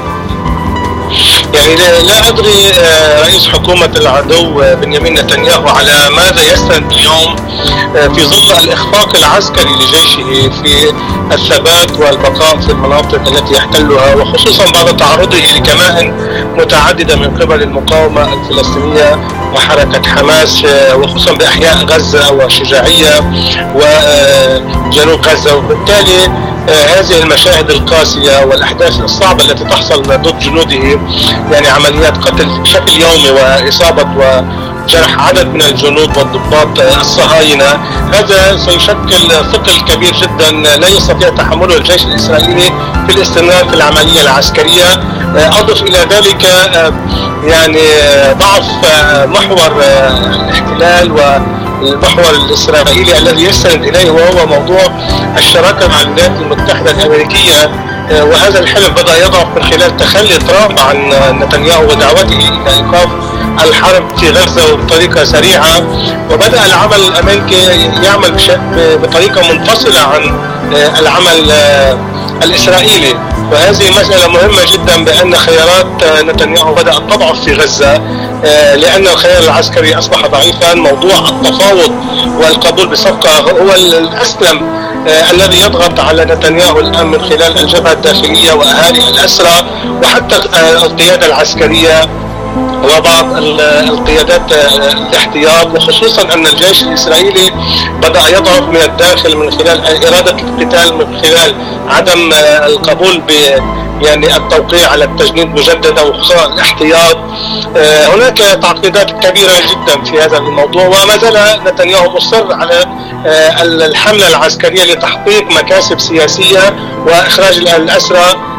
يعني لا أدري رئيس حكومة العدو بنيامين نتنياهو على ماذا يستند اليوم في ظل الإخفاق العسكري لجيشه في الثبات والبقاء في المناطق التي يحتلها، وخصوصا بعد تعرضه لكمائن متعددة من قبل المقاومة الفلسطينية وحركة حماس، وخصوصا بأحياء غزة والشجاعية وجنوب غزة. وبالتالي هذه المشاهد القاسية والأحداث الصعبة التي تحصل ضد جنوده، يعني عمليات قتل بشكل يومي وإصابة وجرح عدد من الجنود والضباط الصهاينة، هذا سيشكل ثقل كبير جدا لا يستطيع تحمله الجيش الإسرائيلي في الاستمرار في العملية العسكرية. أضف إلى ذلك يعني ضعف محور الاحتلال والمحور الإسرائيلي الذي يستند إليه، وهو موضوع الشراكة مع الولايات المتحدة الأمريكية، وهذا الحلف بدأ يضعف من خلال تخلي ترامب عن نتنياهو ودعوته إلى إيقاف الحرب في غزة وبطريقة سريعة، وبدأ العمل الأمريكي يعمل بطريقة منفصلة عن العمل الإسرائيلي. وهذه مسألة مهمة جدا، بأن خيارات نتنياهو بدأت تضعف في غزة لأن الخيار العسكري أصبح ضعيفا. موضوع التفاوض والقبول بصفقة هو الأسلم الذي يضغط على نتنياهو الآن من خلال الجبهة الداخلية وأهالي الأسرى وحتى القيادة العسكرية وبعض القيادات الاحتياط، وخصوصا أن الجيش الإسرائيلي بدأ يضعف من الداخل من خلال إرادة القتال، من خلال عدم القبول يعني التوقيع على التجنيد مجددا وخصوصا الاحتياط. هناك تعقيدات كبيرة جدا في هذا الموضوع، وما زال نتنياهو مصر على الحملة العسكرية لتحقيق مكاسب سياسية وإخراج الأسرى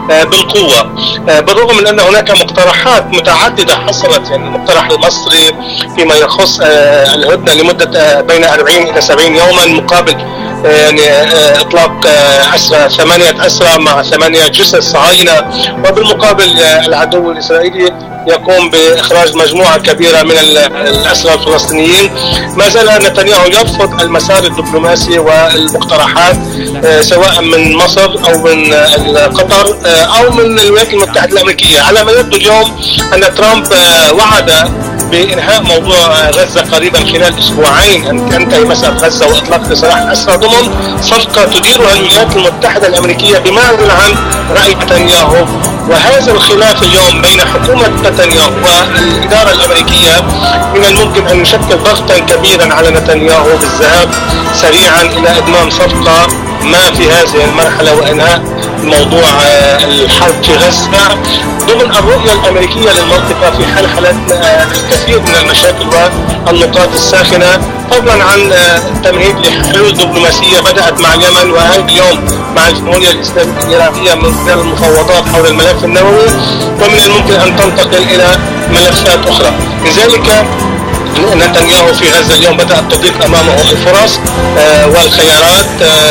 بالقوة، بالرغم من أن هناك مقترحات متعددة حصلت. يعني المقترح المصري فيما يخص الهدنة لمدة بين 40 إلى 70 يوما مقابل يعني اطلاق اسرى 8 اسرى مع 8 جثث صهاينة، وبالمقابل العدو الاسرائيلي يقوم باخراج مجموعة كبيرة من الاسرى الفلسطينيين. ما زال نتنياهو يرفض المسار الدبلوماسي والمقترحات سواء من مصر او من قطر او من الولايات المتحدة الامريكية. على ما يبدو اليوم ان ترامب وعد بإنهاء موضوع غزة قريبا خلال أسبوعين، أن تنتهي مسألة غزة وإطلاق سراح الأسرى ضمن صفقة تديرها الولايات المتحدة الأمريكية بمعزل عن رأي نتنياهو. وهذا الخلاف اليوم بين حكومة نتنياهو والإدارة الأمريكية من الممكن أن يشكل ضغطا كبيرا على نتنياهو بالذهاب سريعا إلى إتمام صفقة ما في هذه المرحلة وإنهاء موضوع الحرب في غزة ضمن الرؤية الأمريكية للمنطقة في حلحلة الكثير من المشاكل والنقاط الساخنة، فضلا عن التمهيد لحلول دبلوماسية بدأت مع اليمن وهذا اليوم مع الجمهورية الإسلامية العراقية من خلال المفاوضات حول الملف النووي، ومن الممكن أن تنتقل إلى ملفات أخرى. لذلك نتنياهو في غزة اليوم بدأت تضيق أمامه الفرص والخيارات،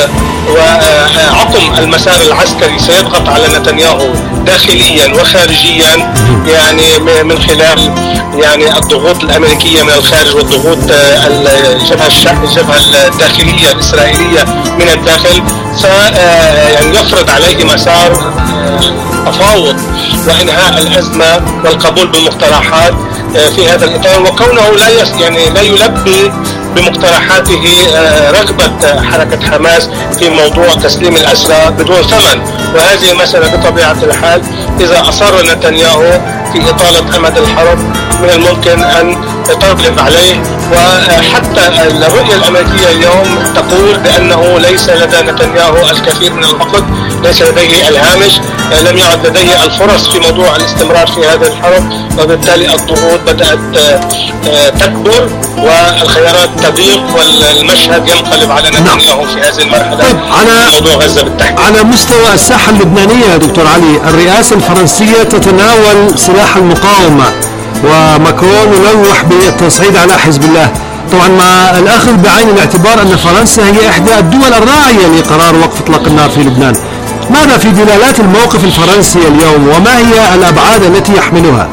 وعقم المسار العسكري سيضغط على نتنياهو داخليا وخارجيا، يعني من خلال يعني الضغوط الأمريكية من الخارج والضغوط الجبهة الداخلية الإسرائيلية من الداخل، يعني يفرض عليه مسار تفاوض وإنهاء الأزمة والقبول بالمقترحات في هذا الإطار. وكونه لا يلبي بمقترحاته رغبة حركة حماس في موضوع تسليم الأسرى بدون ثمن، وهذه مسألة بطبيعة الحال إذا أصر نتنياهو في إطالة أمد الحرب من الممكن أن تغلب عليه. وحتى الرؤية الأمريكية اليوم تقول بأنه ليس لدى نتنياهو الكثير من الوقت، ليس لديه الهامش، لم يعد لديه الفرص في موضوع الاستمرار في هذه الحرب، وبالتالي الضغوط بدأت تكبر والخيارات تضيق والمشهد ينقلب على نتنياهو في هذه المرحلة في موضوع غزة بالتحديد. على مستوى الساحة اللبنانية يا دكتور علي، الرئاسة الفرنسية تتناول سلاح المقاومة وماكرون يلوح بالتصعيد على حزب الله، طبعا مع الأخذ بعين الاعتبار أن فرنسا هي إحدى الدول الراعية لقرار وقف إطلاق النار في لبنان. ماذا في دلالات الموقف الفرنسي اليوم وما هي الأبعاد التي يحملها؟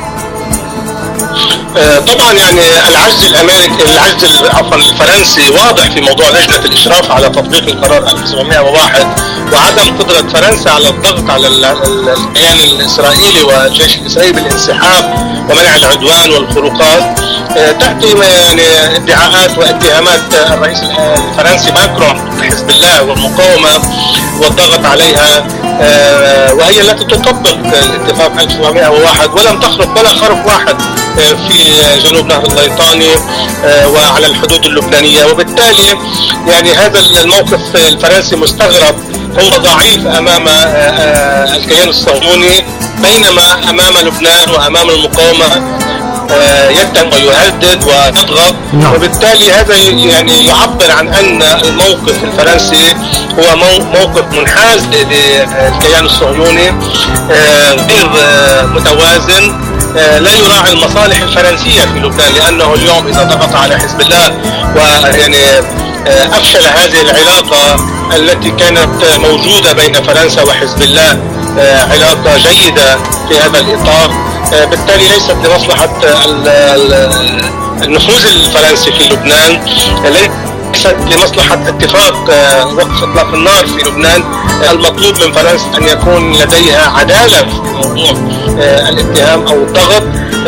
طبعا يعني العجز الفرنسي واضح في موضوع لجنة الإشراف على تطبيق القرار 1701 وعدم قدرة فرنسا على الضغط على الكيان الإسرائيلي والجيش الإسرائيلي بالانسحاب ومنع العدوان والخروقات. تأتي يعني ادعاءات واتهامات الرئيس الفرنسي ماكرون حزب الله والمقاومة والضغط عليها، وهي التي تطبق الاتفاق 1701 ولم تخرق ولا خرق واحد في جنوب نهر الليطاني وعلى الحدود اللبنانية. وبالتالي يعني هذا الموقف الفرنسي مستغرب، هو ضعيف أمام الكيان الصهيوني، بينما أمام لبنان وأمام المقاومة يتم ويهدد ويضغط. وبالتالي هذا يعني يعبر عن أن الموقف الفرنسي هو موقف منحاز للكيان الصهيوني غير متوازن، لا يراعي المصالح الفرنسية في لبنان، لأنه اليوم إذا ضغط على حزب الله ويعني أفشل هذه العلاقة التي كانت موجودة بين فرنسا وحزب الله، علاقة جيدة في هذا الإطار، بالتالي ليست لمصلحة النفوذ الفرنسي في لبنان، ليست لمصلحة اتفاق وقف إطلاق النار في لبنان. المطلوب من فرنسا أن يكون لديها عدالة في موضوع الاتهام أو الضغط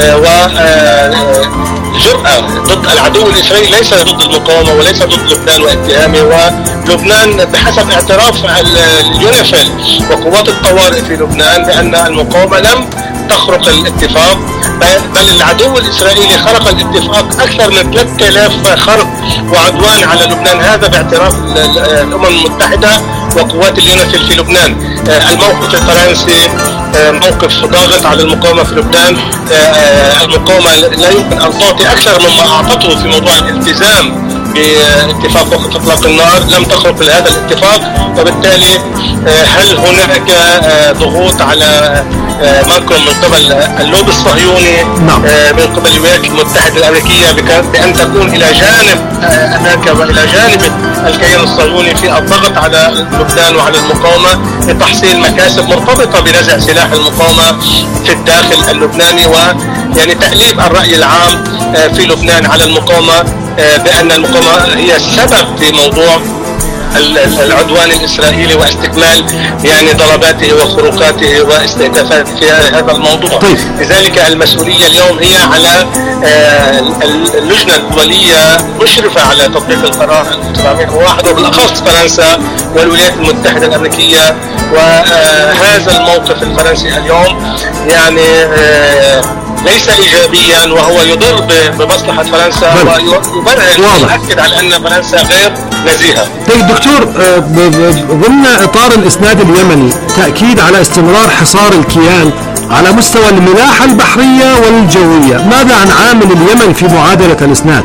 وجرأة ضد العدو الإسرائيلي، ليس ضد المقاومة وليس ضد لبنان واتهامه. ولبنان بحسب اعتراف اليونيفيل وقوات الطوارئ في لبنان بأن المقاومة لم تخرق الاتفاق، بل العدو الإسرائيلي خرق الاتفاق أكثر من 3000 خرق وعدوان على لبنان، هذا باعتراف الأمم المتحدة وقوات اليونيفيل في لبنان. الموقف الفرنسي موقف ضاغط على المقاومة في لبنان، المقاومة لا يمكن أن تعطي أكثر مما أعطته في موضوع الالتزام باتفاق وقف اطلاق النار، لم تخرق لهذا الاتفاق، وبالتالي هل هناك ضغوط على ماكرون من قبل اللوبي الصهيوني من قبل الولايات المتحدة الأمريكية بأن تكون إلى جانب أمريكا وإلى جانب الكيان الصهيوني في الضغط على لبنان وعلى المقاومة لتحصيل مكاسب مرتبطة بنزع سلاح المقاومة في الداخل اللبناني، ويعني تأليف الرأي العام في لبنان على المقاومة بأن المقاومة هي السبب في موضوع العدوان الإسرائيلي واستكمال يعني ضرباته وخروقاته واستهدافاته في هذا الموضوع. لذلك المسؤولية اليوم هي على اللجنة الدولية مشرفة على تطبيق القرار 1901 وبالأخص فرنسا والولايات المتحدة الأمريكية. وهذا الموقف الفرنسي اليوم يعني ليس إيجابيا، وهو يضر بمصلحة فرنسا ويبرهن ويؤكد على أن فرنسا غير نزيهة. طيب دكتور، ضمن إطار الإسناد اليمني تأكيد على استمرار حصار الكيان على مستوى الملاحة البحرية والجوية، ماذا عن عامل اليمن في معادلة الإسناد؟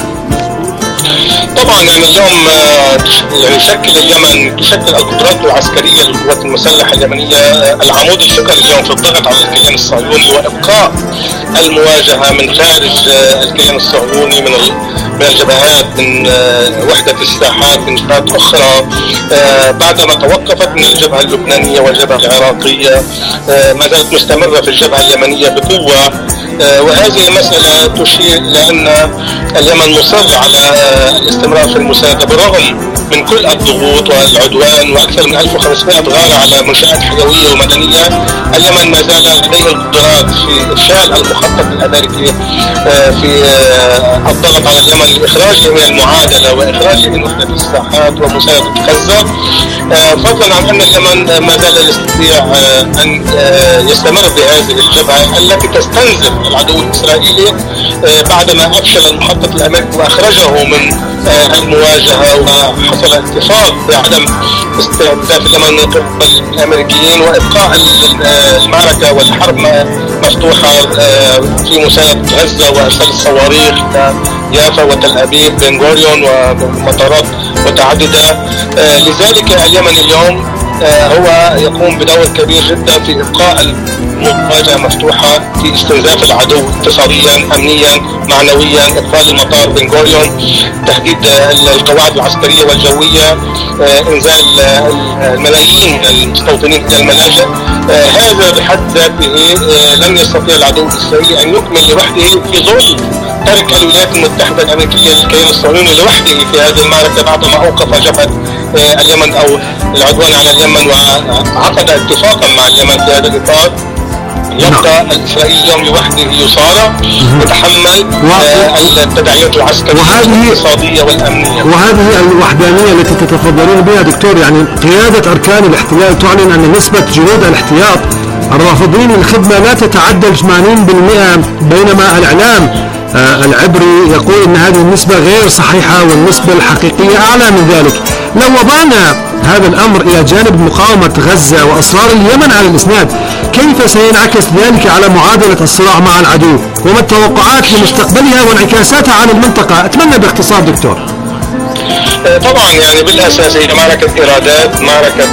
طبعا يعني اليوم يعني اليمن تشكل القدرات العسكرية للقوات المسلحة اليمنية العمود الفقري اليوم في الضغط على الكيان الصهيوني وإبقاء المواجهة من خارج الكيان الصهيوني من الجبهات، من وحدة الساحات، من جبهات أخرى بعدما توقفت من الجبهة اللبنانية والجبهة العراقية ما زالت مستمرة في الجبهة اليمنية بقوة. وهذه مسألة تشير إلى أن اليمن مصر على الاستمرار في المساندة بالرغم من كل الضغوط والعدوان وأكثر من 1500 غارة على منشآت حيوية ومدنية. اليمن ما زال لديه القدرات في إفشال المخطط الأمريكي في الضغط على اليمن لإخراجه من المعادلة وإخراجه من وحدة الساحات ومساندة غزة، فضلا عن أن اليمن ما زال يستطيع أن يستمر بهذه الجبهة التي تستنزف العدو الإسرائيلي بعدما أفشل المخطط الأمريكي وأخرجه من المواجهة، وحصل اتفاق بعدم استهداف اليمن من قبل الأمريكيين وإبقاء المعركة والحرب مفتوحة في مساندة غزة وإرسال الصواريخ يافا وتل أبيب بن غوريون ومطارات متعددة. لذلك اليمن اليوم هو يقوم بدور كبير جدا في إبقاء المواجهة مفتوحة في استنزاف العدو اقتصاديا، أمنيا، معنويا، إقفال المطار بن غوريون، تهديد القواعد العسكرية والجوية، إنزال الملايين من المستوطنين إلى الملاجئ. هذا بحد ذاته لن يستطيع العدو الإسرائيلي أن يكمل لوحده في ظل ترك الولايات المتحدة الأمريكية للكيان الصهيوني لوحده في هذه المعركة بعدما أوقف جبهة اليمن أو العدوان على اليمن وعقد اتفاقا مع اليمن في هذا الإطار. يبقى الإسرائيلي اليوم لوحده يصارع يتحمل التداعيات العسكرية والاقتصادية والأمنية. وهذه الوحدانية التي تتفضلون بها دكتور، يعني قيادة أركان الاحتلال تعلن أن نسبة جنود الاحتياط الرافضين للخدمة لا تتعدى 80%، بينما الإعلام العبري يقول أن هذه النسبة غير صحيحة والنسبة الحقيقية أعلى من ذلك. لو وضعنا هذا الأمر إلى جانب مقاومة غزة وإصرار اليمن على الإسناد، كيف سينعكس ذلك على معادلة الصراع مع العدو؟ وما التوقعات لمستقبلها وانعكاساتها على المنطقة؟ أتمنى باختصار دكتور. طبعا يعني بالأساس هي معركة إرادات، معركة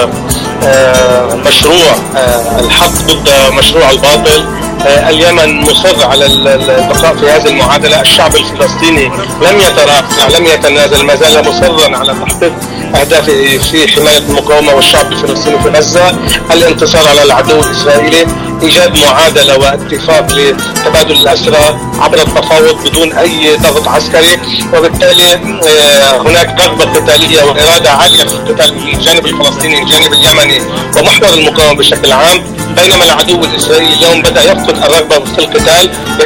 مشروع الحق ضد مشروع الباطل. اليمن مصر على البقاء في هذه المعادلة. الشعب الفلسطيني لم يتراجع، لم يتنازل، ما زال مصرا على تحقيق أهدافه في حماية المقاومة والشعب الفلسطيني في غزة، الانتصار على العدو الإسرائيلي، إيجاد معادلة واتفاق لتبادل الأسرى عبر التفاوض بدون أي ضغط عسكري. وبالتالي هناك رغبة قتالية وإرادة عالية في القتال من الجانب الفلسطيني الجانب اليمني ومحور المقاومة بشكل عام، بينما العدو الإسرائيلي اليوم بدأ يفقد الرغبة في القتال.